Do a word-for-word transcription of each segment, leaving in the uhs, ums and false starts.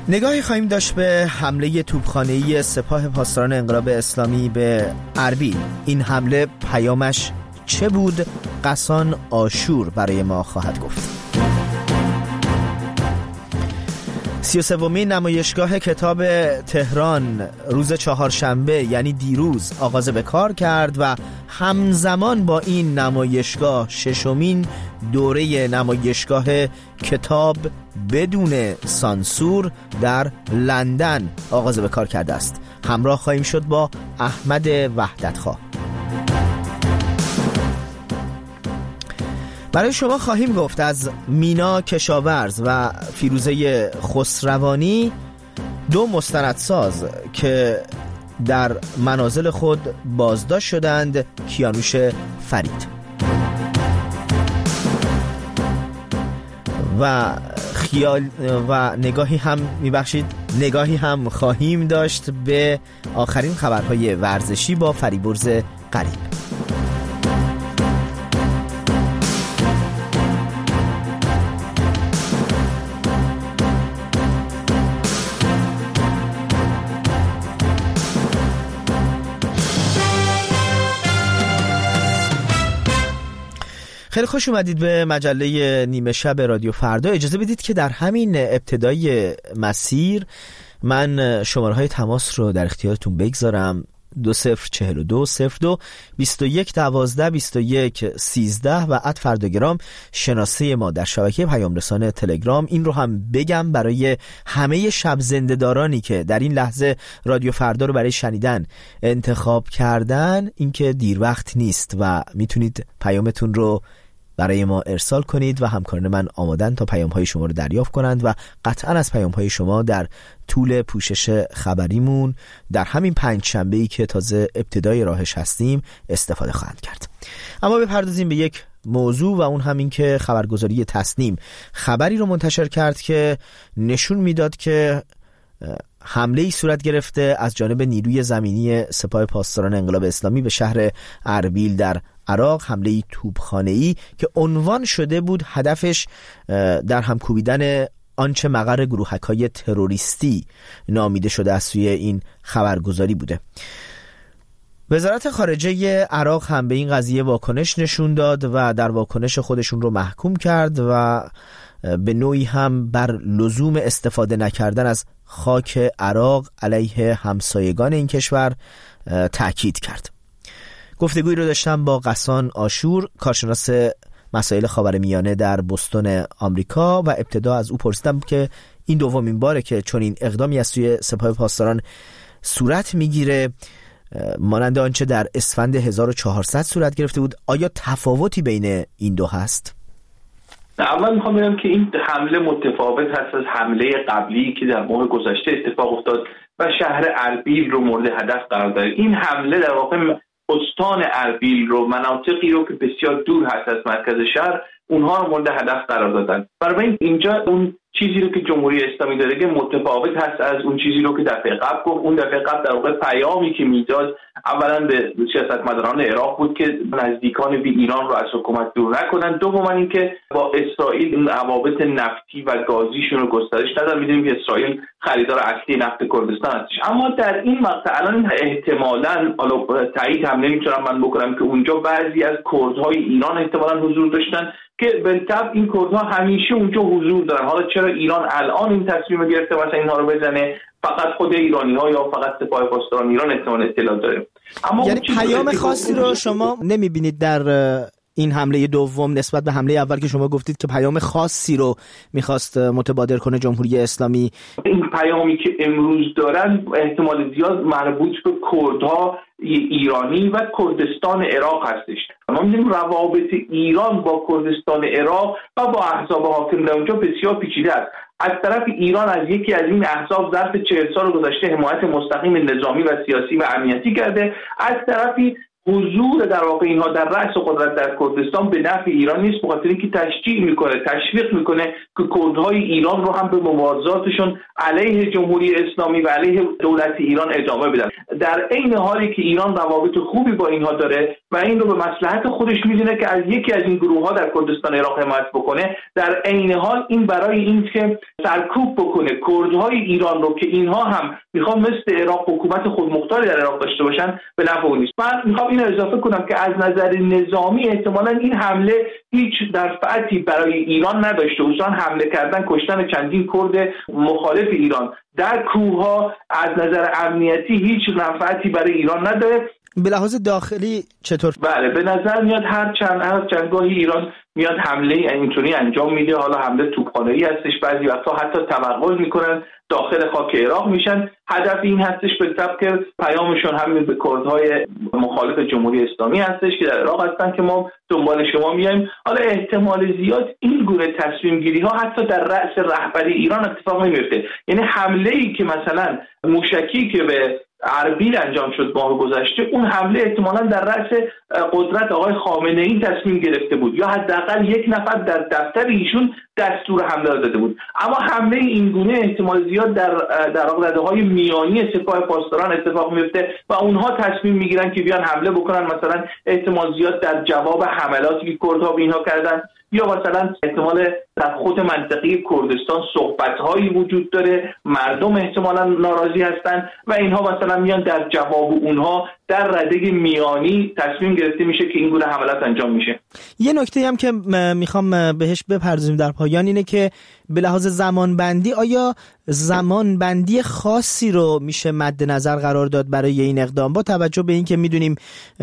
نگاهی خواهیم داشت به حمله توپخانه‌ای سپاه پاسداران انقلاب اسلامی به اربیل. این حمله پیامش چه بود؟ قسان آشور برای ما خواهد گفت. سی و سومین نمایشگاه کتاب تهران روز چهارشنبه یعنی دیروز آغاز به کار کرد و همزمان با این نمایشگاه ششمین دوره نمایشگاه کتاب بدون سانسور در لندن آغاز به کار کرده است. همراه خواهیم شد با احمد وحدتخواه. برای شما خواهیم گفت از مینا کشاورز و فیروزه خسروانی، دو مستندساز که در منازل خود بازداشت شدند، کیانوش فرید. و خیال و نگاهی هم میبخشید نگاهی هم خواهیم داشت به آخرین خبرهای ورزشی با فریبرز قریب. خیلی خوش اومدید به مجله نیمه شب رادیو فردا. اجازه بدید که در همین ابتدای مسیر من شماره های تماس رو در اختیارتون بگذارم. دو صفر چهل و دو صفر دو بیست و یک دوازده بیست و یک سیزده و ات فرداگرام شناسه ما در شبکه پیام رسانه تلگرام. این رو هم بگم برای همه شب زنده‌دارانی که در این لحظه رادیو فردا رو برای شنیدن انتخاب کردن، اینکه دیر وقت نیست و میتونید پیامتون رو برای ما ارسال کنید و همکاران من آمادن تا پیام‌های شما رو دریافت کنند و قطعاً از پیام‌های شما در طول پوشش خبریمون در همین پنج شنبه‌ای که تازه ابتدای راهش هستیم استفاده خواهند کرد. اما بپردازیم به یک موضوع و اون همین که خبرگزاری تصنیم خبری رو منتشر کرد که نشون میداد که حمله‌ای صورت گرفته از جانب نیروی زمینی سپاه پاسداران انقلاب اسلامی به شهر اربیل در عراق، حمله‌ای توپخانه‌ای که عنوان شده بود هدفش در هم کوبیدن آنچه مقر گروهک‌های تروریستی نامیده شده از سوی این خبرگزاری بوده. وزارت خارجه عراق هم به این قضیه واکنش نشون داد و در واکنش خودشون رو محکوم کرد و به نوعی هم بر لزوم استفاده نکردن از خاک عراق علیه همسایگان این کشور تأکید کرد. گفتگویی رو داشتم با قسان آشور، کارشناس مسائل خاورمیانه در بوستون آمریکا و ابتدا از او پرسیدم که این دومین باره که چون این اقدامی از سوی سپاه پاسداران صورت میگیره مانند آنچه در اسفند هزار و چهارصد صورت گرفته بود. آیا تفاوتی بین این دو هست؟ اول میخوام بگم که این حمله متفاوت هست از حمله قبلی که در ماه گذشته اتفاق افتاد و شهر اربیل رو مورد هدف قرار داره. این حمله در واقع استان اربیل رو، مناطقی رو که بسیار دور هست از مرکز شهر، اونها رو مورد هدف قرار دادن. برای اینجا اون چیزی رو که جمهوری اسلامی داره که متفاوت هست از اون چیزی رو که دفعه قبل گفت. اون دفعه قبل در واقع پیامی که میداد اولا به سیاستمداران عراق بود که نزدیکان به ایران رو از حکومت دور نکنن، دوما اینکه با اسرائیل این روابط نفتی و گازیشون رو گسترش ندن. میدونیم که اسرائیل خریدار اصلی نفت کردستان هستش. اما در این مقطع الان احتمالاً حالا تایید هم نمیتونم من بکنم که اونجا بعضی از کردهای ایران احتمالاً حضور داشتن که بالطبع این کردها همیشه اونجا حضور دارن. حالا چرا ایران الان این تصمیم گرفته مثلا اینها رو بزنه، فقط خود ایرانی‌ها یا فقط سپاه پاسداران ایران احتمال اطلاع داره. اما یعنی پیام خاصی رو شما نمی‌بینید در این حمله دوم نسبت به حمله اول که شما گفتید که پیام خاصی رو می‌خواست متبادر کنه جمهوری اسلامی؟ این پیامی که امروز دارن احتمال زیاد مربوط به کردها ایرانی و کردستان عراق هستش. ما می‌بینیم روابط ایران با کردستان عراق و با احزاب حاکم در اونجا بسیار پیچیده است. از طرف ایران از یکی از این احزاب ظرف چهل سال گذشته حمایت مستقیم نظامی و سیاسی و امنیتی کرده، از طرفی حضور در واقع اینها در رأس قدرت در کردستان به نفع ایران نیست، بخاطر اینکه تشجیع میکنه، تشویق میکنه که کردهای ایران رو هم به مبارزاتشون علیه جمهوری اسلامی و علیه دولت ایران ادامه بدن، در عین حالی که ایران روابط خوبی با اینها داره و این رو به مصلحت خودش میدونه که از یکی از این گروه ها در کردستان عراق حمایت بکنه. در عین حال این برای این که سرکوب بکنه کردهای ایران رو که اینها هم میخوان مثل عراق حکومت خودمختاری در عراق داشته باشن به نفع اون نیست. من میخوام این رو اضافه کنم که از نظر نظامی احتمالاً این حمله هیچ منفعتی برای ایران نداشته، اصلا حمله کردن، کشتن چندین کرد مخالف ایران در کوه‌ها از نظر امنیتی هیچ منفعتی برای ایران نداره. به لحاظ داخلی چطور؟ بله، به نظر میاد هر چند هر چند گاهی ایران میاد حمله اینطوری انجام میده، حالا حمله توپخانه‌ای هستش، بعضی وقتا حتی توغل میکنن داخل خاک عراق میشن. هدف این هستش به طبق پیامشون همین به کردهای مخالف جمهوری اسلامی هستش که در عراق هستن که ما دنبال شما میایم. حالا احتمال زیاد این گونه تصمیم گیری ها حتی در رأس رهبری ایران اتفاق نمیفته، یعنی حمله ای که مثلا موشکی که به اربیل انجام شد ماه گذشته، اون حمله احتمالاً در رأس قدرت آقای خامنه ای تصمیم گرفته بود یا حداقل یک نفر در دفتر ایشون دستور حمله داده بود. اما حمله این گونه احتمال زیاد در در رده‌های میانی سپاه پاسداران اتفاق میفته و اونها تصمیم میگیرن که بیان حمله بکنن، مثلا احتمال زیاد در جواب حملاتی که کردها به اینها کردن، یا مثلا احتمال در خود منطقه کردستان صحبت‌هایی وجود داره، مردم احتمالاً ناراضی هستن و اینها مثلا میان در جواب اونها در رده میانی تصمیم گرفته میشه که این گونه حملات انجام میشه. یه نکته هم که میخوام بهش بپردازیم در پایان اینه که به لحاظ زمانبندی آیا زمانبندی خاصی رو میشه مد نظر قرار داد برای این اقدام، با توجه به این که میدونیم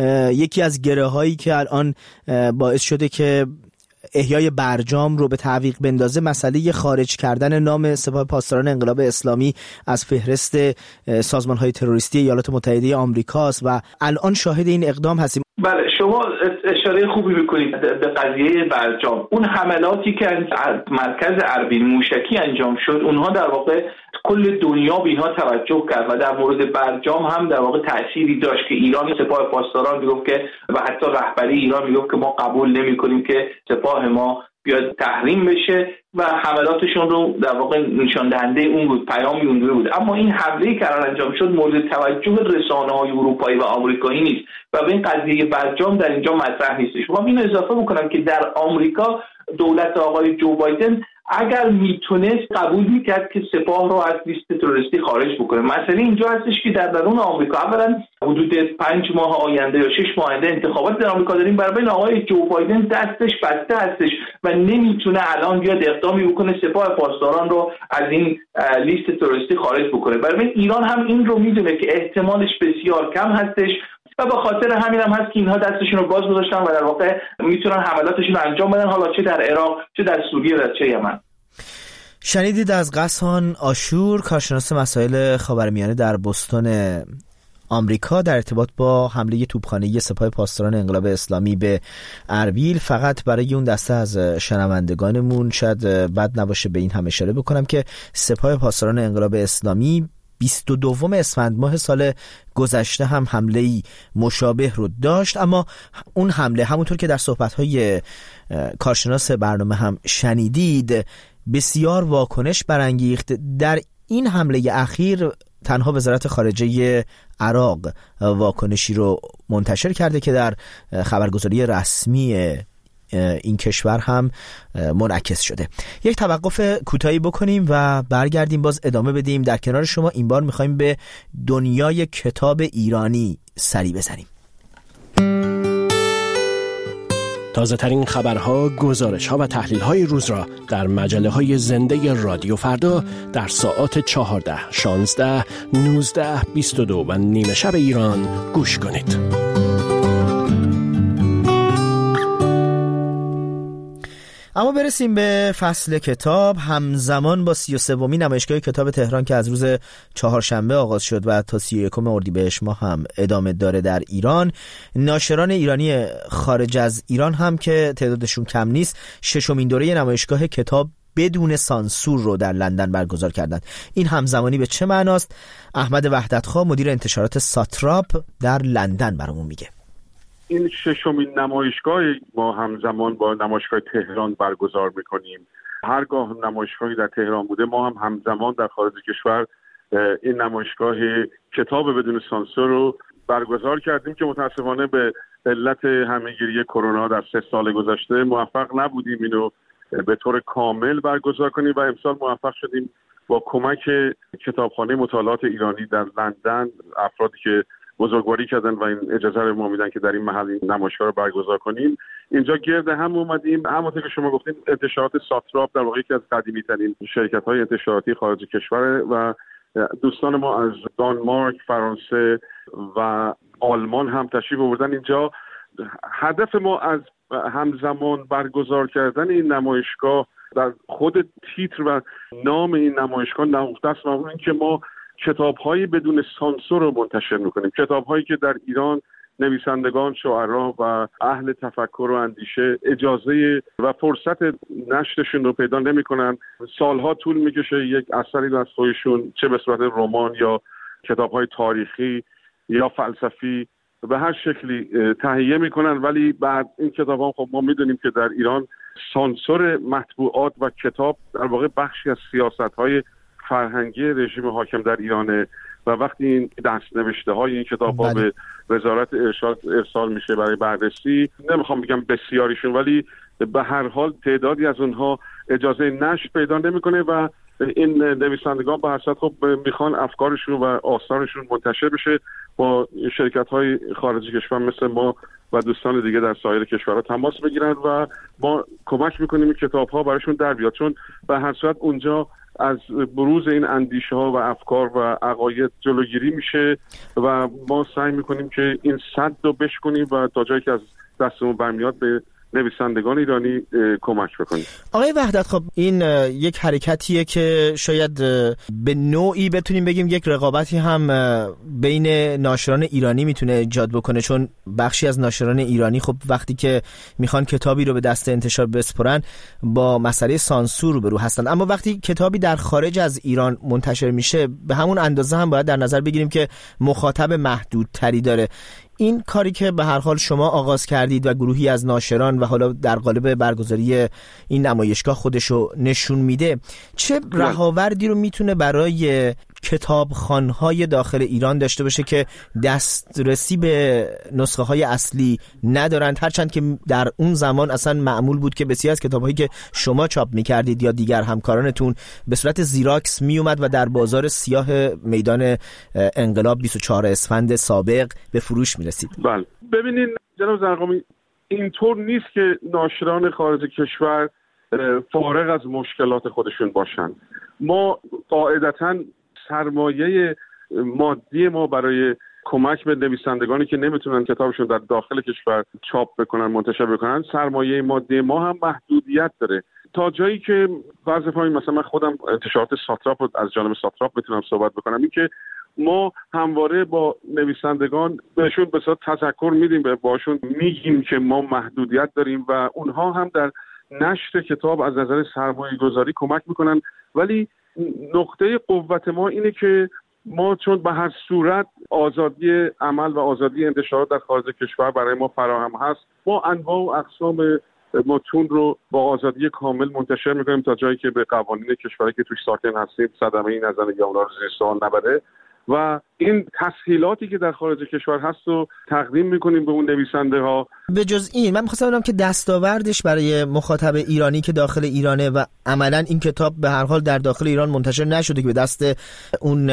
یکی از گره هایی که الان باعث شده که احیای برجام رو به تعویق بندازه مسئله خارج کردن نام سپاه پاسداران انقلاب اسلامی از فهرست سازمان‌های تروریستی ایالات متحده آمریکاست و الان شاهد این اقدام هستیم. بله، شما اشاره خوبی میکنید به قضیه برجام. اون حملاتی که از مرکز اربیل موشکی انجام شد، اونها در واقع کل دنیا به اینها توجه کرد و در مورد برجام هم در واقع تأثیری داشت که ایران سپاه پاسداران میگفت که و حتی رهبری ایران میگفت که ما قبول نمی‌کنیم که سپاه ما بیاد تحریم بشه و حملاتشون رو در واقع نشان دهنده اون بود، پیامی اون بود. اما این حمله‌ای که الان انجام شد مورد توجه رسانه‌های اروپایی و آمریکایی نیست و به این قضیه برجام در اینجا مطرح نیستش. ما اینو اضافه می‌کنم که در آمریکا دولت آقای جو بایدن اگر میتونست قبول میکرد که سپاه رو از لیست تروریستی خارج بکنه. مسئله اینجا هستش که در درون آمریکا اولا حدود پنج ماه آینده یا شش ماه آینده انتخابات در آمریکا داریم، برای این آقای جو بایدن دستش بسته هستش و نمیتونه الان بیاد اقدامی بکنه سپاه پاسداران رو از این لیست تروریستی خارج بکنه. برای ایران هم این رو میدونه که احتمالش بسیار کم هستش و به خاطر همین هم هست که اینها دستشون رو باز گذاشتن و در واقع میتونن حملاتشون رو انجام بدن، حالا چه در عراق، چه در سوریه و چه یمن. شنیدید از غسان آشور، کارشناس مسائل خاورمیانه در بوستون آمریکا، در ارتباط با حمله توپخانه‌ای سپاه پاسداران انقلاب اسلامی به اربیل. فقط برای اون دسته از شنوندگانمون شاید بد نباشه به این هم اشاره بکنم که سپاه پاسداران انقلاب اسلامی بیست و دوم اسفند ماه سال گذشته هم حمله‌ای مشابه رو داشت، اما اون حمله همونطور که در صحبت‌های کارشناس برنامه هم شنیدید بسیار واکنش برانگیخت. در این حمله اخیر تنها وزارت خارجه عراق واکنشی رو منتشر کرده که در خبرگزاری رسمی این کشور هم منعکس شده. یک توقف کوتاهی بکنیم و برگردیم باز ادامه بدیم. در کنار شما این بار میخوایم به دنیای کتاب ایرانی سری بزنیم. تازه ترین خبرها، گزارش‌ها و تحلیل‌های روز را در مجله‌های زنده رادیو فردا در ساعات چهارده، شانزده، نوزده، بیست و دو و نیمه شب ایران گوش کنید. اما برسیم به فصل کتاب. همزمان با سی و سومین نمایشگاه کتاب تهران که از روز چهارشنبه آغاز شد و تا سی و یکم اردیبهشت ماه هم ادامه داره در ایران، ناشران ایرانی خارج از ایران هم که تعدادشون کم نیست ششمین دوره نمایشگاه کتاب بدون سانسور رو در لندن برگزار کردند. این همزمانی به چه معناست؟ احمد وحدتخواه مدیر انتشارات ساتراپ در لندن برامون میگه. این ششمین نمایشگاه ما همزمان با نمایشگاه تهران برگزار میکنیم. هرگاه نمایشگاهی در تهران بوده ما هم همزمان در خارج کشور این نمایشگاه کتاب بدون سانسور رو برگزار کردیم که متاسفانه به علت همهگیری کرونا در سه سال گذشته موفق نبودیم اینو به طور کامل برگزار کنیم و امسال موفق شدیم با کمک کتابخانه مطالعات ایرانی در لندن، افرادی که بزرگواری کردن و این اجازه رو ما میدن که در این محل این نمایشگاه رو برگزار کنیم، اینجا گرد هم اومدیم. همونطور که شما گفتین انتشارات ساتراب در واقع یکی از قدیمی ترین شرکت های انتشاراتی خارج کشور و دوستان ما از دانمارک، فرانسه و آلمان هم تشریف آوردن اینجا. هدف ما از همزمان برگزار کردن این نمایشگاه در خود تیتر و نام این نمایشگاه نهفته است و اون که ما کتاب‌هایی بدون سانسور رو منتشر می‌کنیم، کتاب‌هایی که در ایران نویسندگان، شاعران و اهل تفکر و اندیشه اجازه و فرصت نشرشون رو پیدا نمی‌کنن. سالها طول می‌کشه یک اثری رو از خودشون چه به صورت رمان یا کتاب‌های تاریخی یا فلسفی به هر شکلی تهیه می‌کنن، ولی بعد این کتاب‌ها خب ما می‌دونیم که در ایران سانسور مطبوعات و کتاب در واقع بخشی از سیاست‌های فرهنگی رژیم حاکم در ایرانه و وقتی این دست‌نوشته های این کتاب ها به وزارت ارشاد ارسال میشه برای بررسی، نمیخوام بگم بسیاریشون ولی به هر حال تعدادی از اونها اجازه نشر پیدا نمیکنه و این نویسندگان به هر صورت خب میخوان افکارشون و آثارشون منتشر بشه. با شرکت های خارجی کشور مثل ما و دوستان دیگه در سایر کشورها تماس بگیرن و ما کمک میکنیم این کتاب ها براشون در بیاد، چون به هر صورت اونجا از بروز این اندیشه ها و افکار و عقاید جلوگیری میشه و ما سعی میکنیم که این سد رو بشکنیم و تا جایی که از دستمون برمیاد به نویسندگان ایرانی کمک بکنیم. آقای وحدت، خب این یک حرکتیه که شاید به نوعی بتونیم بگیم یک رقابتی هم بین ناشران ایرانی میتونه ایجاد بکنه، چون بخشی از ناشران ایرانی خب وقتی که میخوان کتابی رو به دست انتشار بسپرن با مسئله سانسور روبرو هستن، اما وقتی کتابی در خارج از ایران منتشر میشه به همون اندازه هم باید در نظر بگیریم که مخاطب محدودتری داره. این کاری که به هر حال شما آغاز کردید و گروهی از ناشران و حالا در قالب برگزاری این نمایشگاه خودشو نشون میده، چه رهاوردی رو میتونه برای کتابخوان‌های داخل ایران داشته باشه که دسترسی به نسخه های اصلی ندارند، هرچند که در اون زمان اصلا معمول بود که بسیار از کتاب‌هایی که شما چاپ می‌کردید یا دیگر همکارانتون به صورت زیراکس میومد و در بازار سیاه میدان انقلاب بیست و چهارم اسفند سابق به فروش میرسید. بله، ببینید جناب زرقامی، اینطور نیست که ناشران خارج کشور فارغ از مشکلات خودشون باشن. ما قاعدتاً سرمایه مادی ما برای کمک به نویسندگانی که نمیتونن کتابشون در داخل کشور چاپ بکنن، منتشر بکنن، سرمایه مادی ما هم محدودیت داره تا جایی که بعضی فامی مثلا من خودم انتشارات ساتراپ از جانب ساتراپ میتونم صحبت بکنم، این که ما همواره با نویسندگان بهشون به صورت تذکر میدیم، به باشون میگیم که ما محدودیت داریم و اونها هم در نشر کتاب از نظر سرمایه گذاری کمک میکنن، ولی نقطه قوت ما اینه که ما چون به هر صورت آزادی عمل و آزادی انتشارات در خارج کشور برای ما فراهم هست، ما انواع و اقسام متون رو با آزادی کامل منتشر میکنیم تا جایی که به قوانین کشوری که توش ساکن هستیم صدمه‌ای نزنه یا اونا رو زیر سوال نبره و این تسهیلاتی که در خارج کشور هست رو تقدیم میکنیم به اون نویسنده ها. به جز این من می‌خواستم بدونم که دستاوردش برای مخاطب ایرانی که داخل ایرانه و عملاً این کتاب به هر حال در داخل ایران منتشر نشده که به دست اون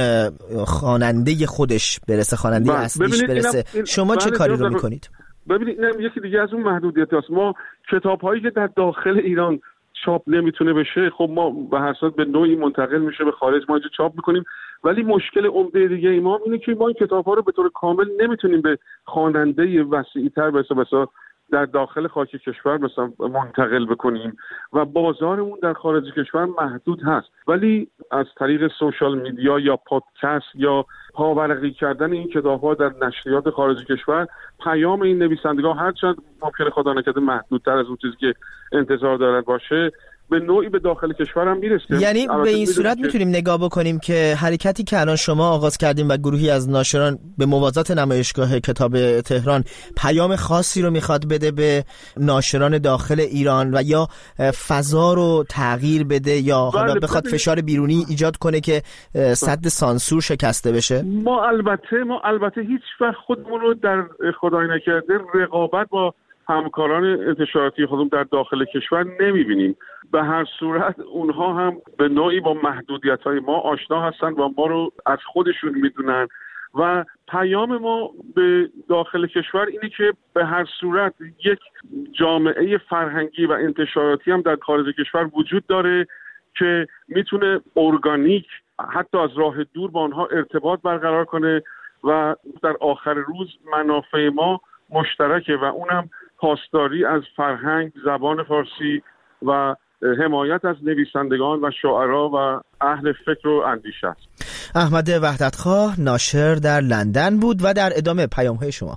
خواننده خودش برسه، خواننده اصلیش برسه، این شما چه کاری رو میکنید؟ ببینید اینم یکی دیگه از اون محدودیت هست. ما کتاب‌هایی که در داخل ایران چاپ نمیتونه بشه خب ما به هر صورت به نوعی منتقل میشه به خارج، ما اینجا چاپ میکنیم، ولی مشکل عمده دیگه ای ما اینه که ما این کتاب‌ها رو به طور کامل نمیتونیم به خواننده وسیع‌تر مثلا مثلا در داخل خاک کشور مثلا منتقل بکنیم و بازارمون در خارج کشور محدود هست، ولی از طریق سوشال میدیا یا پادکست یا پاورقی کردن این کتاب‌ها در نشریات خارج کشور پیام این نویسندگان هرچند ممکنه خدا نکرده محدودتر از اون چیزی که انتظار دارن باشه، به نوعی به داخل کشور هم میرسه. یعنی به این صورت میتونیم نگاه بکنیم که حرکتی که الان شما آغاز کردیم و گروهی از ناشران به موازات نمایشگاه کتاب تهران پیام خاصی رو میخواد بده به ناشران داخل ایران و یا فضا رو تغییر بده یا حالا بخواد فشار بیرونی ایجاد کنه که سد سانسور شکسته بشه؟ ما البته ما البته هیچ وقت خودمون رو در خدای نکرده رقابت با همکاران انتشاراتی خودمون در داخل کشور نمیبینیم. به هر صورت اونها هم به نوعی با محدودیت‌های ما آشنا هستن و ما رو از خودشون میدونن و پیام ما به داخل کشور اینه که به هر صورت یک جامعه فرهنگی و انتشاراتی هم در خارج کشور وجود داره که میتونه ارگانیک حتی از راه دور با آنها ارتباط برقرار کنه و در آخر روز منافع ما مشترکه و اونم پاسداری از فرهنگ، زبان فارسی و حمایت از نویسندگان و شاعرها و اهل فکر و اندیشه است. احمد وحدتخواه ناشر در لندن بود و در ادامه پیام‌های شما.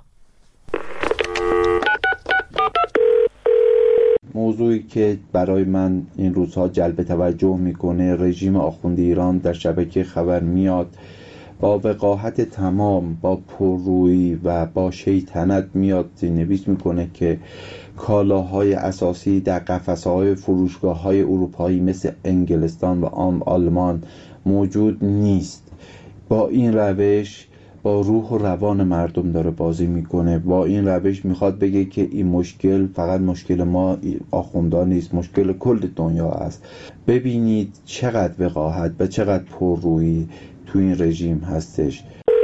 موضوعی که برای من این روزها جلب توجه میکنه، رژیم آخوندی ایران در شبکه خبر میاد با وقاحت تمام، با پررویی و با شیطنت میاد نویس میکنه که کالاهای اساسی در قفسه‌های فروشگاه‌های اروپایی مثل انگلستان و آلمان موجود نیست. با این روش با روح و روان مردم داره بازی میکنه. با این روش میخواد بگه که این مشکل فقط مشکل ما آخوندان نیست، مشکل کل دنیا است. ببینید چقدر وقاحت و چقدر پررویی تو این رژیم هستش.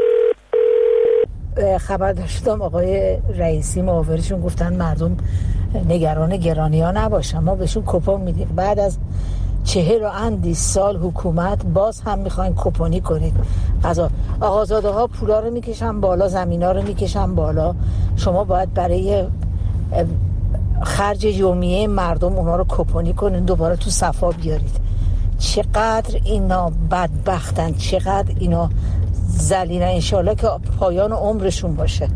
خبر داشتم آقای رئیسی معاورشون گفتن مردم نگران گرانی ها نباشن، ما بهشون کوپن میدیم. بعد از چهل و اندی سال حکومت باز هم میخواین کوپنی کنید. قضا آقازاده ها پولا رو میکشن بالا، زمینا رو میکشن بالا، شما باید برای خرج یومیه مردم اونا رو کوپنی کنید، دوباره تو صفا بیارید. چقدر اینا بدبختن، چقدر اینا ذلیلن. انشالله که پایان عمرشون باشه.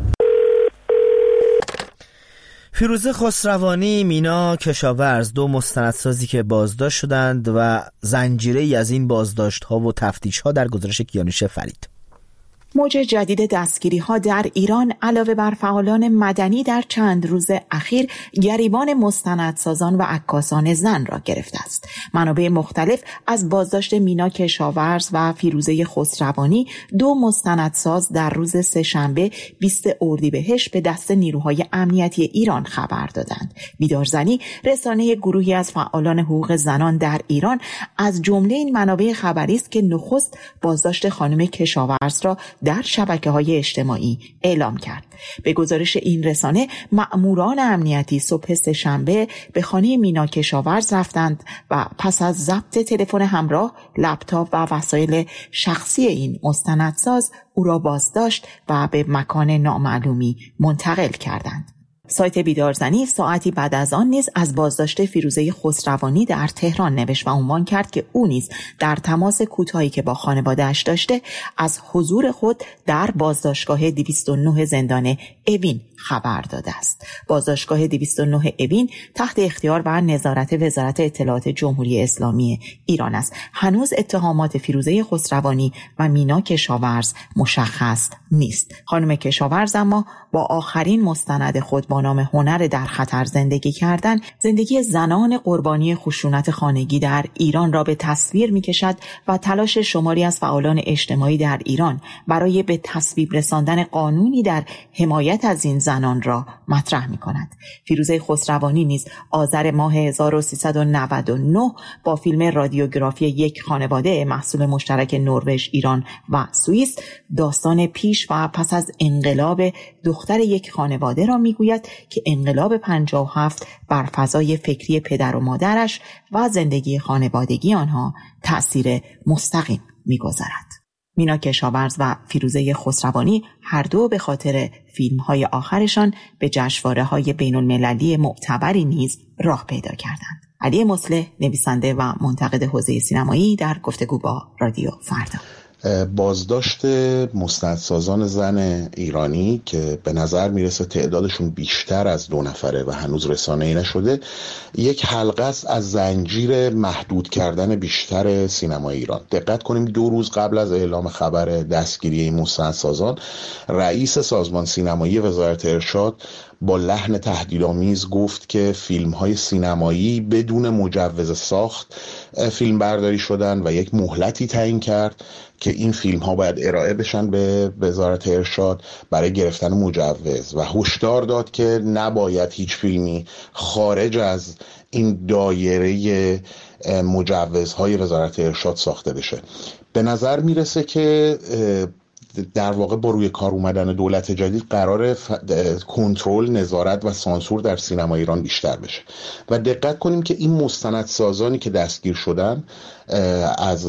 فیروزه خسروانی، مینا کشاورز، دو مستندسازی که بازداشت شدند و زنجیره‌ای از این بازداشت‌ها و تفتیش‌ها در گزارش کیانوش فرید. موج جدید دستگیری‌ها در ایران علاوه بر فعالان مدنی در چند روز اخیر گریبان مستندسازان و عکاسان زن را گرفته است. منابع مختلف از بازداشت مینا کشاورز و فیروزه خسروانی، دو مستندساز، در روز سه‌شنبه بیست اردیبهشت به دست نیروهای امنیتی ایران خبر دادند. بیدارزنی، رسانه گروهی از فعالان حقوق زنان در ایران، از جمله این منابع خبری است که نخست بازداشت خانم کشاورز را در شبکه‌های اجتماعی اعلام کرد. به گزارش این رسانه، مأموران امنیتی صبح سه‌شنبه به خانه مینا کشاورز رفتند و پس از ضبط تلفن همراه، لپتاپ و وسایل شخصی این مستندساز، او را بازداشت و به مکان نامعلومی منتقل کردند. سایت بیدارزنی ساعتی بعد از آن نیز از بازداشت فیروزه خسروانی در تهران نوشت و عنوان کرد که او نیز در تماس کوتاهی که با خانواده‌اش داشته از حضور خود در بازداشتگاه دویست و نه زندان اوین خبر داده است. بازداشتگاه دویست و نه اوین تحت اختیار و نظارت وزارت اطلاعات جمهوری اسلامی ایران است. هنوز اتهامات فیروزه خسروانی و مینا کشاورز مشخص نیست. خانم کشاورز اما با آخرین مستند خود با نام هنر در خطر زندگی کردن، زندگی زنان قربانی خشونت خانگی در ایران را به تصویر می‌کشد و تلاش شماری از فعالان اجتماعی در ایران برای به تصویب رساندن قانونی در حمایت از این زنان را مطرح می‌کند. فیروزه خسروانی نیز آذر ماه هزار و سیصد و نود و نه با فیلم رادیوگرافی یک خانواده محصول مشترک نروژ، ایران و سوئیس، داستان پیش و پس از انقلاب دختر یک خانواده را میگوید که انقلاب پنجاه و هفت بر فضای فکری پدر و مادرش و زندگی خانوادگی آنها تأثیر مستقیم میگذارد. مینا کشاورز و فیروزه خسروانی هر دو به خاطر فیلم‌های آخرشان به جشنواره‌های بین‌المللی معتبری نیز راه پیدا کردند. علی مصلح، نویسنده و منتقد حوزه سینمایی، در گفتگو با رادیو فردا. بازداشت مستندسازان زن ایرانی که به نظر میرسه تعدادشون بیشتر از دو نفره و هنوز رسانه‌ای نشده، یک حلقه است از زنجیر محدود کردن بیشتر سینما ایران. دقت کنیم دو روز قبل از اعلام خبر دستگیری این مستندسازان، رئیس سازمان سینمایی وزارت ارشاد با لحن تهدیدآمیز گفت که فیلم‌های سینمایی بدون مجوز ساخت فیلم برداری شدن و یک مهلتی تعیین کرد که این فیلم‌ها باید ارائه بشن به وزارت ارشاد برای گرفتن مجوز و هشدار داد که نباید هیچ فیلمی خارج از این دایره مجوزهای وزارت ارشاد ساخته بشه. به نظر میرسه که در واقع با روی کار اومدن دولت جدید قرار کنترل، نظارت و سانسور در سینما ایران بیشتر بشه و دقت کنیم که این مستندسازانی که دستگیر شدن از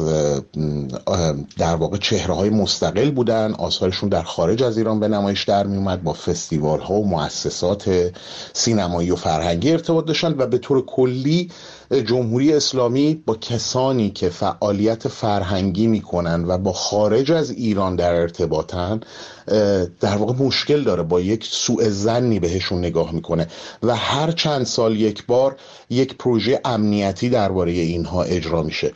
در واقع چهره‌های مستقل بودن، آثارشون در خارج از ایران به نمایش در می اومد، با فستیوال‌ها و مؤسسات سینمایی و فرهنگی ارتباط داشتن و به طور کلی جمهوری اسلامی با کسانی که فعالیت فرهنگی میکنن و با خارج از ایران در ارتباطن در واقع مشکل داره، با یک سوء ظنی بهشون نگاه میکنه و هر چند سال یک بار یک پروژه امنیتی درباره اینها اجرا میشه.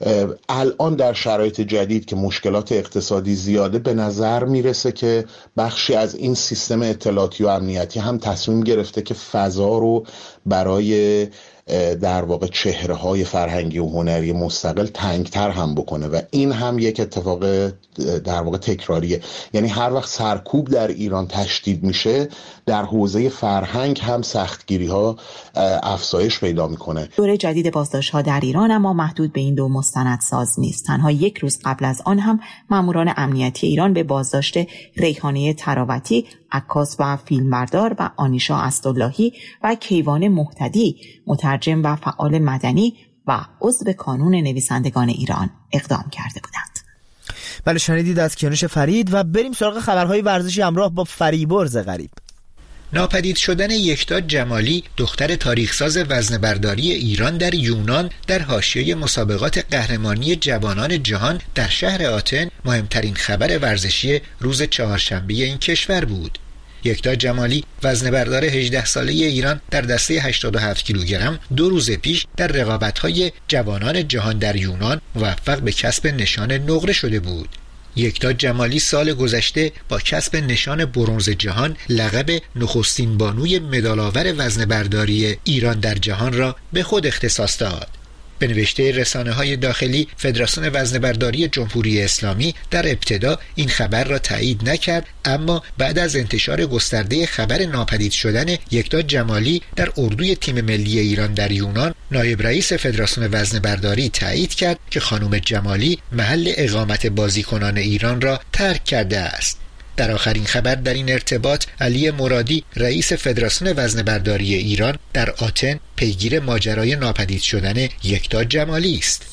الان در شرایط جدید که مشکلات اقتصادی زیاده، به نظر میرسه که بخشی از این سیستم اطلاعاتی و امنیتی هم تصمیم گرفته که فضا رو برای در واقع چهره‌های فرهنگی و هنری مستقل تنگتر هم بکنه و این هم یک اتفاق در واقع تکراریه. یعنی هر وقت سرکوب در ایران تشدید میشه، در حوزه فرهنگ هم سختگیری‌ها افزایش پیدا میکنه. دوره جدید بازداشت‌ها در ایران اما محدود به این دو مستندساز نیست. تنها یک روز قبل از آن هم ماموران امنیتی ایران به بازداشت ریحانه تراوتی، عکاس و فیلمبردار، و آنیشا اسداللهی و کیوان مهتدی، مترجم و فعال مدنی و عضو کانون نویسندگان ایران اقدام کرده بودند. بله، شنیدید از کیانوش فرید و بریم سراغ خبرهای ورزشی همراه با فریبرز غریب. ناپدید شدن یکتا جمالی، دختر تاریخساز وزنه‌برداری ایران در یونان، در حاشیه مسابقات قهرمانی جوانان جهان در شهر آتن مهمترین خبر ورزشی روز چهارشنبه این کشور بود. یکتا جمالی، وزنه‌بردار هجده ساله ایران در دسته هشتاد و هفت کیلوگرم، دو روز پیش در رقابت‌های جوانان جهان در یونان موفق به کسب نشان نقره شده بود. یکتا جمالی سال گذشته با کسب نشان برنز جهان لقب نخستین بانوی مدال‌آور وزنه‌برداری ایران در جهان را به خود اختصاص داد. به نوشته رسانه‌های داخلی، فدراسیون وزنه‌برداری جمهوری اسلامی در ابتدا این خبر را تایید نکرد، اما بعد از انتشار گسترده خبر ناپدید شدن یکتا جمالی در اردوی تیم ملی ایران در یونان، نایب رئیس فدراسیون وزنه‌برداری تایید کرد که خانم جمالی محل اقامت بازیکنان ایران را ترک کرده است. در آخرین خبر در این ارتباط، علی مرادی، رئیس فدراسیون وزنه‌برداری ایران در آتن، پیگیر ماجرای ناپدید شدن یکتا جمالی است.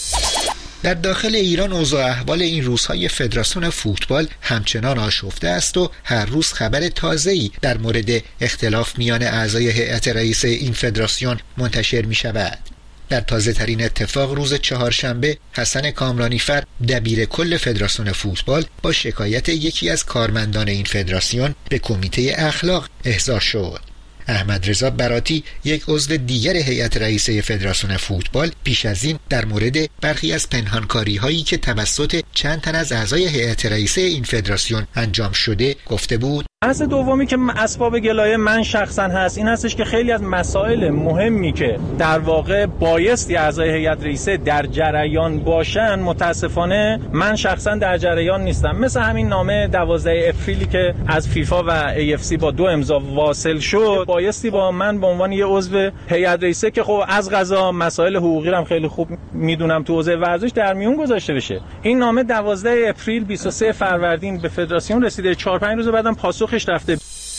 در داخل ایران اوضاع احوال این روزهای فدراسیون فوتبال همچنان آشفته است و هر روز خبر تازه‌ای در مورد اختلاف میان اعضای هیئت رئیسه این فدراسیون منتشر می شود. در تازه ترین اتفاق روز چهارشنبه، حسن کامرانیفر، دبیر کل فدراسیون فوتبال، با شکایت یکی از کارمندان این فدراسیون به کمیته اخلاق احضار شد. احمد رضا براتی، یک عضو دیگر هیئت رئیسه فدراسیون فوتبال، پیش از این در مورد برخی از پنهانکاری هایی که توسط چند تن از اعضای هیئت رئیسه این فدراسیون انجام شده گفته بود: بحث دومی که اسباب گلایه من شخصا هست این هستش که خیلی از مسائل مهمی که در واقع بایستی اعضای هیئت رئیسه در جریان باشن، متاسفانه من شخصا در جریان نیستم. مثل همین نامه دوازده اپریلی که از فیفا و ای اف سی با دو امضا واصل شد، بایستی با من به عنوان یه عضو هیئت رئیسه که خب از قضا مسائل حقوقی رو هم خیلی خوب میدونم تو حوزه ورزش در میون گذاشته بشه. این نامه دوازده اپریل بیست و سه فروردین به فدراسیون رسیده، چهار پنج روز بعدم پاسخ رفته.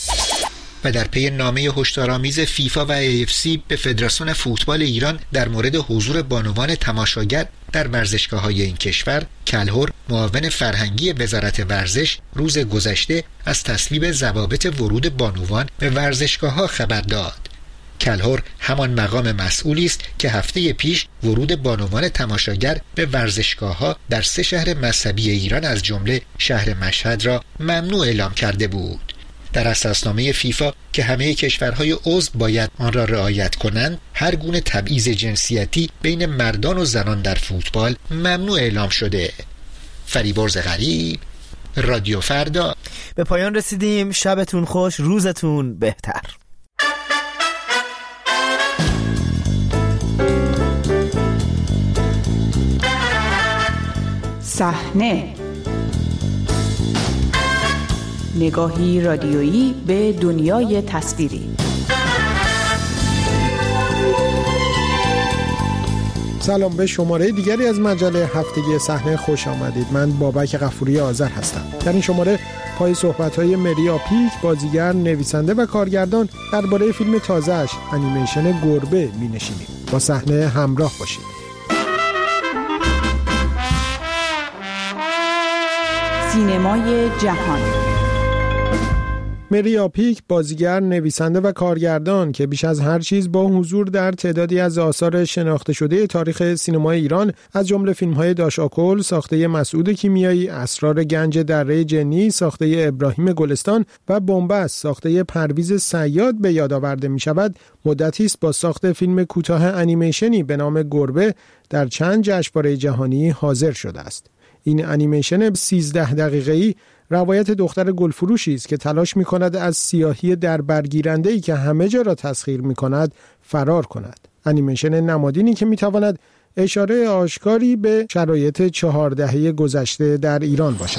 و در پی نامه هشدارآمیز فیفا و ای اف سی به فدراسیون فوتبال ایران در مورد حضور بانوان تماشاگر در ورزشگاه‌های این کشور، کلهر، معاون فرهنگی وزارت ورزش، روز گذشته از تصویب ضوابط ورود بانوان به ورزشگاه‌ها خبر داد. کلهر همان مقام مسئولی است که هفته پیش ورود بانوان تماشاگر به ورزشگاه‌ها در سه شهر مذهبی ایران از جمله شهر مشهد را ممنوع اعلام کرده بود. در اساسنامه فیفا که همه کشورهای عضو باید آن را رعایت کنند، هر گونه تبعیض جنسیتی بین مردان و زنان در فوتبال ممنوع اعلام شده. فریبرز غریب، رادیو فردا. به پایان رسیدیم. شبتون خوش، روزتون بهتر. صحنه، نگاهی رادیویی به دنیای تصویری. سلام، به شماره دیگری از مجله هفتگی صحنه خوش آمدید. من بابک غفوری آذر هستم. در این شماره پای صحبت‌های مری آپیک، بازیگر، نویسنده و کارگردان درباره فیلم تازه‌اش انیمیشن گربه می‌نشینیم. با صحنه همراه باشید. سینمای جهان. مری آپیک، بازیگر، نویسنده و کارگردان که بیش از هر چیز با حضور در تعدادی از آثار شناخته شده تاریخ سینمای ایران از جمله فیلم‌های داشاکل ساخته مسعود کیمیایی، اسرار گنج دره جنی ساخته ابراهیم گلستان و بنبست ساخته پرویز صیاد به یاد آورده می‌شود، مدتی است با ساخت فیلم کوتاه انیمیشنی به نام گربه در چند جشنواره جهانی حاضر شده است. این انیمیشن سیزده دقیقه‌ای روایت دختر گلفروشی است که تلاش می‌کند از سیاهی در برگیرنده‌ای که همه جا را تسخیر می‌کند فرار کند. انیمیشن نمادینی که می‌تواند اشاره آشکاری به شرایط چهار دهه گذشته در ایران باشد.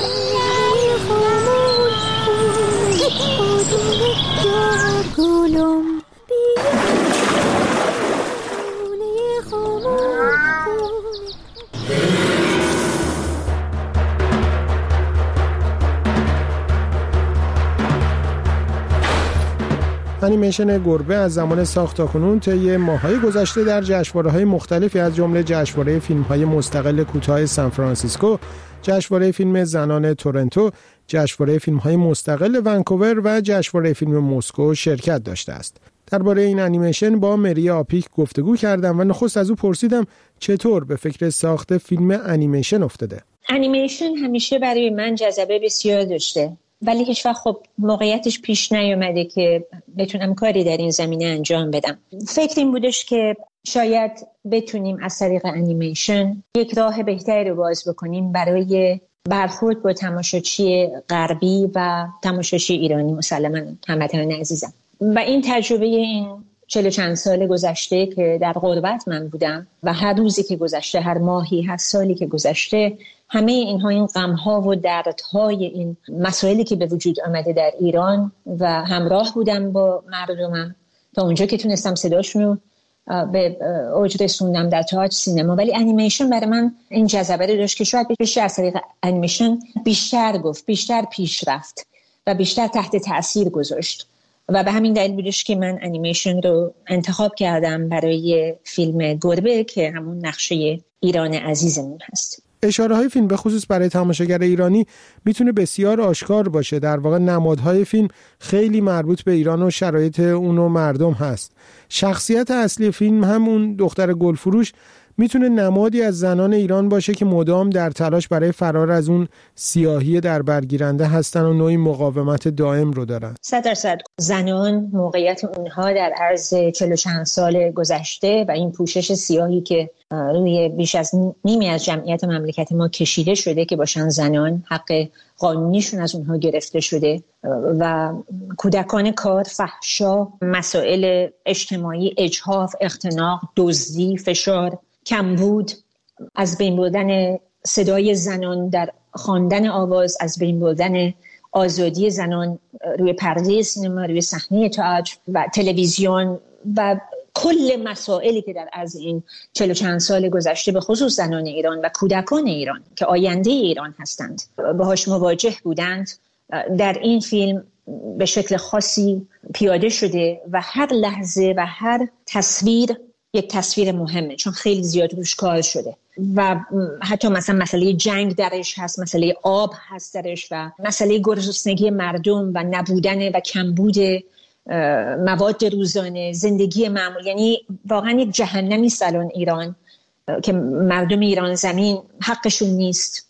انیمیشن گربه از زمان ساخت تاکنون طی ماه‌های گذشته در جشنواره‌های مختلفی از جمله جشنواره فیلم‌های مستقل کوتاه سان فرانسیسکو، جشنواره فیلم زنان تورنتو، جشنواره فیلم‌های مستقل ونکوور و جشنواره فیلم مسکو شرکت داشته است. درباره این انیمیشن با مری آپیک گفتگو کردم و نخست از او پرسیدم چطور به فکر ساخت فیلم انیمیشن افتاده. انیمیشن همیشه برای من جذبه بسیار داشته، ولی هیچ وقت خب موقعیتش پیش نیومده که بتونم کاری در این زمینه انجام بدم. فکر این بودش که شاید بتونیم از طریق انیمیشن یک راه بهتری رو باز بکنیم برای برخورد با تماشاچی غربی و تماشاچی ایرانی، مسلماً هموطنان عزیزم. و این تجربه این چهل چند سال گذشته که در غربت من بودم و هر روزی که گذشته، هر ماهی، هر سالی که گذشته، همه اینها، این غم‌ها و دردهای این مسائلی که به وجود آمده در ایران و همراه بودم با مردمم تا اونجا که تونستم صداشون رو به اوج رسوندم در تئاتر، سینما. ولی انیمیشن برای من این جذبه رو داشت که شاید بشه از طریق انیمیشن بیشتر گفت، بیشتر پیش رفت و بیشتر تحت تأثیر گذاشت و به همین دلیل بودش که من انیمیشن رو انتخاب کردم برای فیلم گربه که همون نقشه ایران عزیزمون هست. اشاره های فیلم به خصوص برای تماشاگر ایرانی میتونه بسیار آشکار باشه. در واقع نمادهای فیلم خیلی مربوط به ایران و شرایط اون و مردم هست. شخصیت اصلی فیلم همون دختر گلفروش میتونه نمادی از زنان ایران باشه که مدام در تلاش برای فرار از اون سیاهی در برگیرنده هستن و نوعی مقاومت دائم رو دارن. صد درصد زنان، موقعیت اونها در عرض چهل و چند سال گذشته و این پوشش سیاهی که روی بیش از نیمی از جمعیت مملکت ما کشیده شده که باشن زنان، حق قانونیشون از اونها گرفته شده و کودکان کار، فحشا، مسائل اجتماعی، اجحاف، اختناق، دزدی، فشار، کمبود، از بین بردن صدای زنان در خواندن آواز، از بین بردن آزادی زنان روی پرده سینما، روی صحنه تئاتر و تلویزیون و کل مسائلی که در عرض این چهل و چند سال گذشته به خصوص زنان ایران و کودکان ایران که آینده ایران هستند باهاش مواجه بودند، در این فیلم به شکل خاصی پیاده شده و هر لحظه و هر تصویر یک تصویر مهمه، چون خیلی زیاد روش کار شده و حتی مثلا مسئله جنگ درش هست، مسئله آب هست درش و مسئله گرسنگی مردم و نبودن و کمبود مواد روزانه، زندگی معمول. یعنی واقعا یک جهنمی است الان ایران که مردم ایران زمین حقشون نیست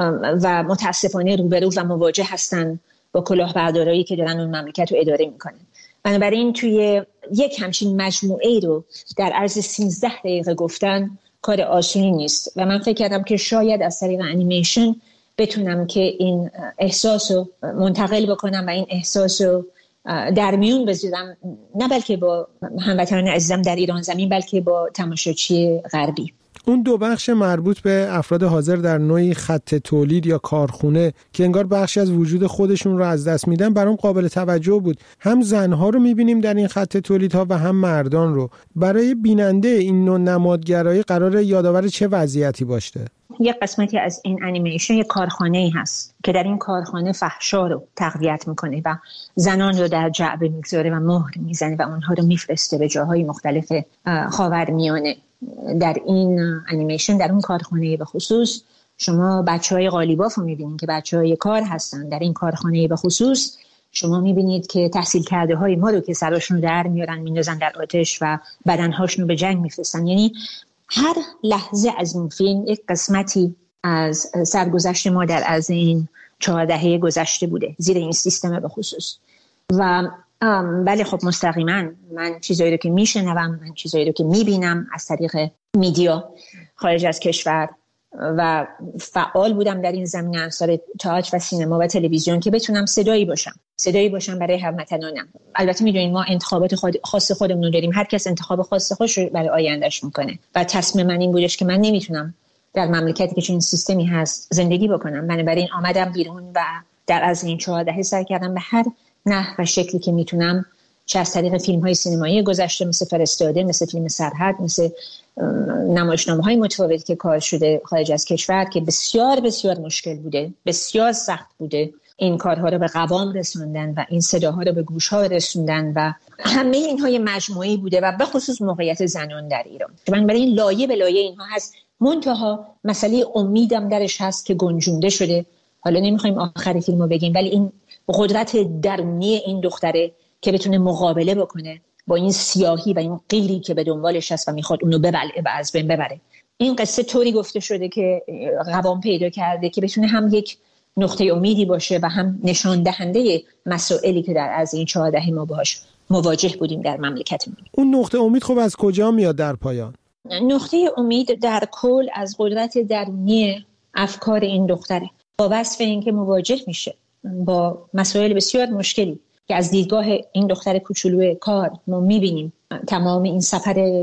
و متاسفانه روبرو و مواجه هستن با کلاهبردارایی که دارن اون مملکت رو اداره میکنن. بنابراین توی یک همچین مجموعه رو در عرض سیزده دقیقه گفتن کار آسونی نیست و من فکر کردم که شاید از طریق انیمیشن بتونم که این احساس رو منتقل بکنم و این احساس رو در میون بذارم، نه بلکه با هموطنان عزیزم در ایران زمین بلکه با تماشاچی غربی. اون دو بخش مربوط به افراد حاضر در نوعی خط تولید یا کارخونه که انگار بخشی از وجود خودشون رو از دست میدن برام قابل توجه بود. هم زنها رو میبینیم در این خط تولیدها و هم مردان رو. برای بیننده این نوع نمادگرایی قراره یادآور چه وضعیتی باشه؟ یک قسمتی از این انیمیشن یک کارخانه‌ای هست که در این کارخانه فحشا رو تقویت میکنه و زنان رو در جعبه میگذاره و مهر میزنه و اونها رو میفرسته به جاهای مختلف خاورمیانه. در این انیمیشن در اون کارخانه به خصوص شما بچهای قالیباف رو میبینید که بچهای کار هستن. در این کارخانه به خصوص شما میبینید که تحصیل کرده های ما رو که سراشون رو در میارن میندازن در آتش و بدنهاشون رو به جنگ میفرستن. یعنی هر لحظه از این فیلم یک قسمتی از سرگذشت ما در از این چهار دهه گذشته بوده زیر این سیستم به خصوص. و ولی خب مستقیما من چیزایی رو که میشنوم، من چیزایی رو که میبینم از طریق میدیا خارج از کشور و فعال بودم در این زمینه انصار تئاتر و سینما و تلویزیون که بتونم صدایی باشم صدایی باشم برای هموطنانم. البته میدونید ما انتخابات خود خاص خودمون رو داریم، هر کس انتخاب خاص خودش رو برای آیندهش میکنه و تصمیم من این بودش که من نمیتونم در مملکتی که چنین سیستمی هست زندگی بکنم. بنابراین آمدم بیرون و در از این چهار دهه سعی کردم به هر نحو و شکلی که میتونم، چه از طریق فیلم های سینمایی گذشته مثل فرستاده، مثل فیلم سرحد، مثل نمایشنامه های متفاوتی که کار شده خارج از کشور که بسیار بسیار مشکل بوده، بسیار سخت بوده، این کارها رو به قوام رسوندن و این صداها رو به گوش ها رسوندن و همه اینها یه مجموعه‌ای بوده و به خصوص موقعیت زنان در ایران. من برای این لایه به لایه اینها هست. منتها مسئله امیدم درش هست که گنجونده شده. حالا نمیخوایم آخر فیلمو بگیم، ولی این قدرت درونی این دختره که بتونه مقابله بکنه با این سیاهی و این قیلی که به دنبالش هست و میخواد اونو ببلعه و از بین ببره. این قصه طوری گفته شده که قوام پیدا کرده که بتونه هم یک نقطه امیدی باشه و هم نشان دهنده مسائلی که در از این چهار دهه ما باهاش مواجه بودیم در مملکتمون. اون نقطه امید خب از کجا میاد در پایان؟ نقطه امید در کل از قدرت درونی افکار این دختره با وصف این که مواجه میشه با مسائل بسیار مشکلی که از دیدگاه این دختر کوچولوی کار ما میبینیم. تمام این سفر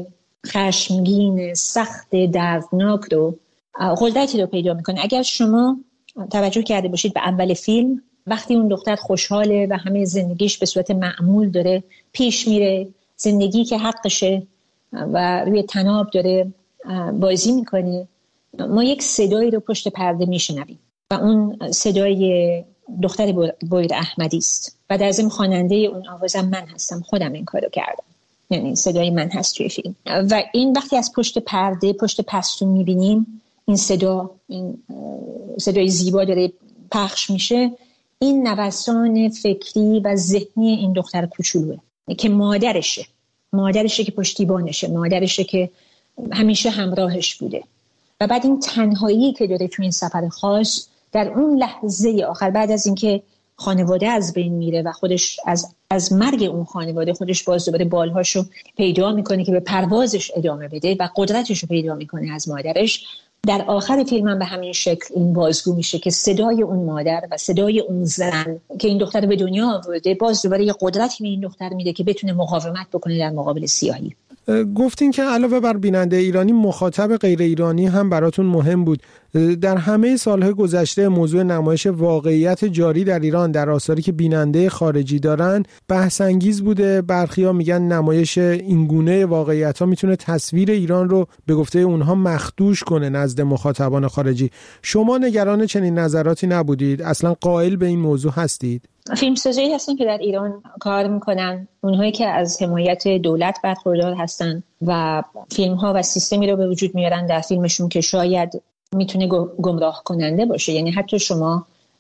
خشمگین سخت دردناک رو قدرتی رو پیدا میکنه. اگر شما توجه کرده باشید به اول فیلم، وقتی اون دختر خوشحاله و همه زندگیش به صورت معمول داره پیش میره، زندگی که حقشه و روی تناب داره بازی میکنه، ما یک صدایی رو پشت پرده میشنویم و اون صدای دختر بوید احمدی است و در ضمن خواننده اون آوازم من هستم، خودم این کارو کردم، یعنی صدای من هست توی فیلم. و این وقتی از پشت پرده پشت پستون میبینیم این صدا، این صدای زیبا داره پخش میشه، این نوسان فکری و ذهنی این دختر کوچولوه که مادرشه مادرشه که پشتیبانشه، مادرشه که همیشه همراهش بوده و بعد این تنهایی که داره تو این سفر خاص در اون لحظه آخر بعد از اینکه خانواده از بین میره و خودش از از مرگ اون خانواده خودش باز دوباره بالهاشو پیدا میکنه که به پروازش ادامه بده و قدرتشو پیدا میکنه از مادرش. در آخر فیلم هم به همین شکل این بازگو میشه که صدای اون مادر و صدای اون زن که این دختر به دنیا آورده باز دوباره یه قدرتی به این دختر میده که بتونه مقاومت بکنه در مقابل سیاهی. گفتین که علاوه بر بیننده ایرانی مخاطب غیر ایرانی هم براتون مهم بود. در همه سالهای گذشته موضوع نمایش واقعیت جاری در ایران در آثاری که بیننده خارجی دارن بحث انگیز بوده. برخیا میگن نمایش اینگونه واقعیت‌ها میتونه تصویر ایران رو به گفته اونها مخدوش کنه نزد مخاطبان خارجی. شما نگران چنین نظراتی نبودید؟ اصلا قائل به این موضوع هستید؟ فیلمسازایی هستن که در ایران کار میکنن، اونهایی که از حمایت دولت برخوردار هستن و فیلم ها و سیستمی رو به وجود میارن در فیلمشون که شاید میتونه گمراه کننده باشه. یعنی حتی شما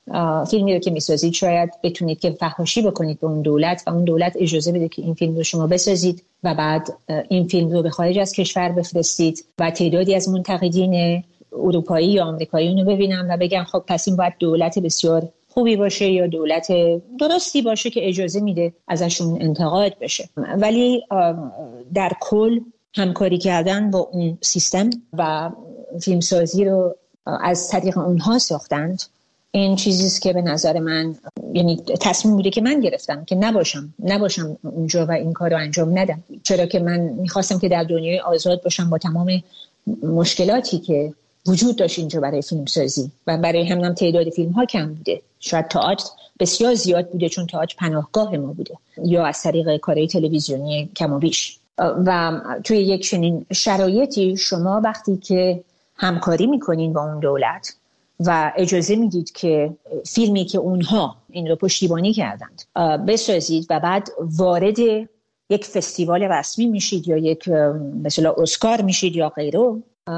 فیلمی رو که میسازید شاید بتونید که فحاشی بکنید به اون دولت و اون دولت اجازه بده که این فیلم رو شما بسازید و بعد این فیلم رو به خارج از کشور بفرستید و تعدادی از منتقدین اروپایی یا آمریکایی اون رو ببینن و بگن خب پس این باید دولت بسیار خوبی باشه یا دولت درستی باشه که اجازه میده ازشون انتقاد بشه. ولی در کل همکاری کردن با اون سیستم و فیلمسازی رو از طریق اونها ساختند، این چیزیست که به نظر من یعنی تصمیم بوده که من گرفتم که نباشم نباشم اونجا و این کار رو انجام ندم، چرا که من میخواستم که در دنیای آزاد باشم با تمام مشکلاتی که وجود داشت اینجا برای فیلمسازی و برای همینم تعداد فیلم ها کم بوده، شاید تئاتر بسیار زیاد بوده چون تئاتر پناهگاه ما بوده یا از طریق کارهای تلویزیونی کم و بیش. و توی یک چنین شرایطی شما وقتی که همکاری میکنین با اون دولت و اجازه میدید که فیلمی که اونها این رو پشتیبانی کردند بسازید و بعد وارد یک فستیوال رسمی میشید یا یک مثلا اسکار میشید یا غیره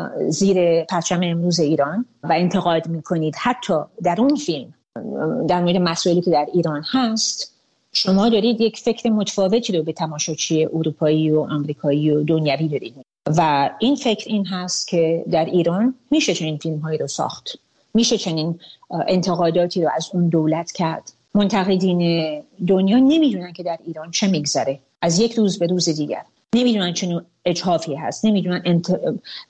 زیر پرچم امروز ایران و انتقاد میکنید حتی در اون فیلم در مورد مسائلی که در ایران هست، شما دارید یک فکر متفاوتی رو به تماشاچی اروپایی و آمریکایی و دنیوی دارید و این فکر این هست که در ایران میشه چنین فیلم هایی رو ساخت، میشه چنین انتقاداتی رو از اون دولت کرد. منتقدین دنیا نمیدونن که در ایران چه میگذره از یک روز به روز دیگر، نمیدونن چه اجحافی هست، نمیدونن انت...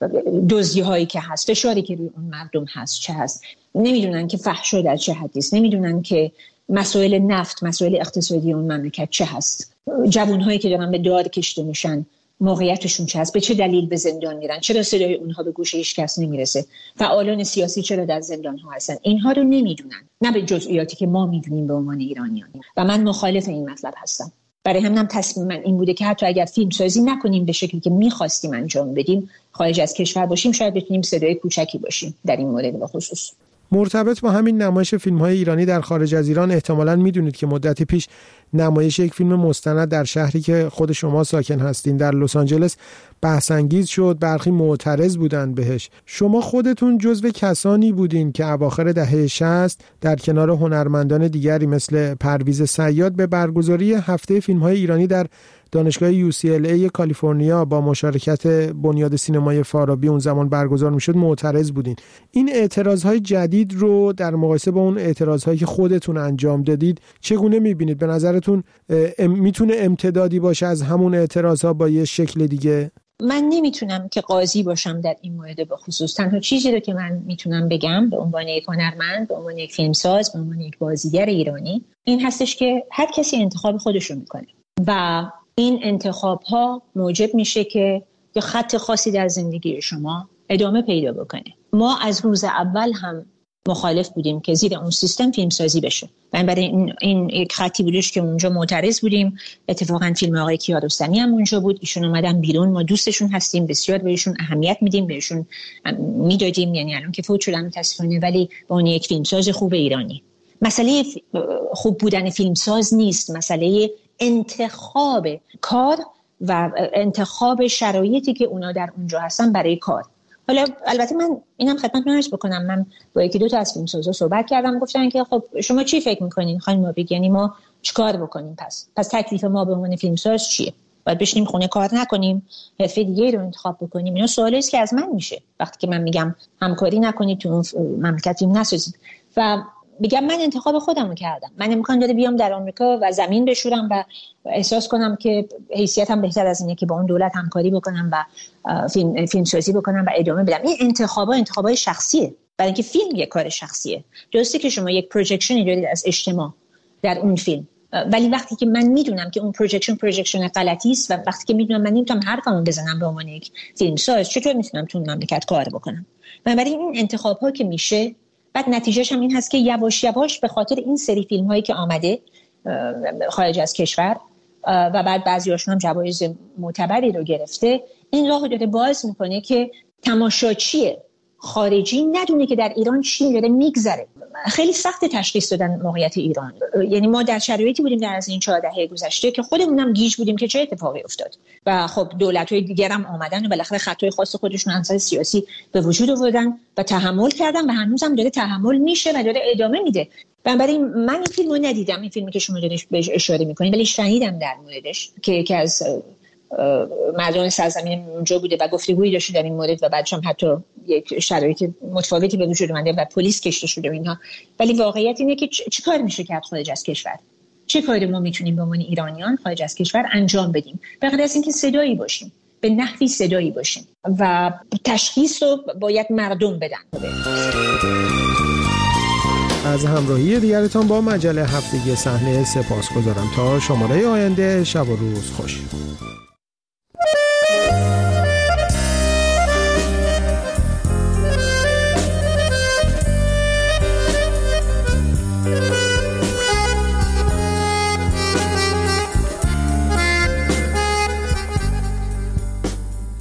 دزدی هایی که هست، فشاری که روی اون مردم هست چه هست، نمیدونن که فحشا در چه حدی است، نمیدونن که مسائل نفت، مسائل اقتصادی اون مملکت چه هست، جوان هایی که دارن به دار کشته میشن موقعیتشون چه هست، به چه دلیل به زندان میرن، چرا صدای اونها به گوش هیچ کس نمیرسه، فعالان سیاسی چرا در زندان ها هستن، اینها رو نمیدونن، نه به جزئیاتی که ما میدونیم به عنوان ایرانیان. و من مخالف این مطلب هستم. برای همینم تصمیم من این بوده که حتی اگر فیلم سازی نکنیم به شکلی که می‌خواستیم انجام بدیم، خارج از کشور باشیم، شاید بتونیم صدای کوچکی باشیم در این مورد به خصوص. مرتبط با همین نمایش فیلم‌های ایرانی در خارج از ایران، احتمالاً می‌دونید که مدتی پیش نمایش یک فیلم مستند در شهری که خود شما ساکن هستین در لس آنجلس بحث انگیز شد، برخی معترض بودن بهش. شما خودتون جزو کسانی بودین که اواخر دهه شصت در کنار هنرمندان دیگری مثل پرویز صیاد به برگزاری هفته فیلم‌های ایرانی در دانشگاه یو سی ال ای کالیفرنیا با مشارکت بنیاد سینمای فارابی اون زمان برگزار میشد معترض بودین. این اعتراضهای جدید رو در مقایسه با اون اعتراضهایی که خودتون انجام دادید چگونه میبینید؟ به نظرتون میتونه امتدادی باشه از همون اعتراضها با یه شکل دیگه؟ من نمیتونم که قاضی باشم در این مورد به خصوص. تنها چیزی رو که من میتونم بگم به عنوان یک هنرمند، به عنوان یک فیلمساز، به عنوان یک بازیگر ایرانی این هستش که هر کسی انتخاب خودش رو میکنه و این انتخاب ها موجب میشه که یه خط خاصی در زندگی شما ادامه پیدا بکنه. ما از روز اول هم مخالف بودیم که زیر اون سیستم فیلم سازی بشه. برای این این یک خطی بودش که اونجا معترض بودیم. اتفاقا فیلم آقای کیارستمی هم اونجا بود. ایشون اومدن بیرون، ما دوستشون هستیم، بسیار بهشون اهمیت میدیم، بهشون میدادیم، یعنی الان که فوت شدن متاسفانه، ولی با اون یک فیلمساز خوب ایرانی. مسئله خوب بودن فیلمساز نیست، مسئله انتخاب کار و انتخاب شرایطی که اونا در اونجا هستن برای کار. حالا البته من اینم خدمتتون عرض بکنم، من با یکی دو تا از فیلمسازا صحبت کردم، گفتن که خب شما چی فکر می‌کنین خانم مابیگ، یعنی ما چیکار بکنیم؟ پس پس تکلیف ما به عنوان فیلمساز چیه؟ باید بشینیم خونه کار نکنیم، حرفه دیگه رو انتخاب بکنیم؟ اینا سوالی است که از من میشه وقتی که من میگم همکاری نکنید تو مملکت فیلم نسازید و بگم من انتخاب خودم رو کردم. من امکان داره بیام در آمریکا و زمین بشورم و احساس کنم که حیثیتم بهتر از اینه که با اون دولت همکاری بکنم و فیلم فیلم سازی بکنم و ادامه بدم. این انتخابا انتخابای شخصیه، برای اینکه فیلم یک کار شخصیه. درسته که شما یک پروژکشنی دارید از اجتماع در اون فیلم، ولی وقتی که من میدونم که اون پروژکشن پروژکشن غلطی است و وقتی که میدونم من نمیتونم حرفمو بزنم به عنوان یک فیلمساز، چطور میتونم تو مملکت کار بکنم؟ بنابراین این انتخاب‌ها که میشه، بعد نتیجهش هم این هست که یواش یواش به خاطر این سری فیلم هایی که آمده خارج از کشور و بعد بعضی‌هاشون هم جوایز معتبری رو گرفته، این راه رو داره باز میکنه که تماشاچی خارجی ندونه که در ایران چی داره میگذره. خیلی سخت تشخیص دادن موقعیت ایران. یعنی ما در شرایطی بودیم در از این چهار دهه گذشته که خودمون هم گیج بودیم که چه اتفاقی افتاد و خب دولت‌های دیگر هم آمدن و بالاخره خطای خاص خودشون انصار سیاسی به وجود آوردن و تحمل کردن و هنوزم داره تحمل میشه و داره ادامه میده. بنابراین من این فیلمو ندیدم، این فیلمی که شما دارید بهش اشاره میکنید، ولی شنیدم در موردش که یکی از مردم سرزمین اونجا بوده و گفتگویی داشته در این مورد و بعدش هم حتی یک شرایط متفاوتی به وجود اومده و پلیس کشته شده و اینها. ولی واقعیت اینه که چه کار میشه کرد خارج از کشور؟ چه کاری ما میتونیم به عنوان ایرانیان خارج از کشور انجام بدیم؟ به غیر از اینکه صدایی باشیم، به نحوی صدایی باشیم و تشخیص رو باید مردم بدن. از همراهی دیگرتان با مجله هفتگی صحنه سپاسگزارم. تا شماره آینده، شب و روز خوش.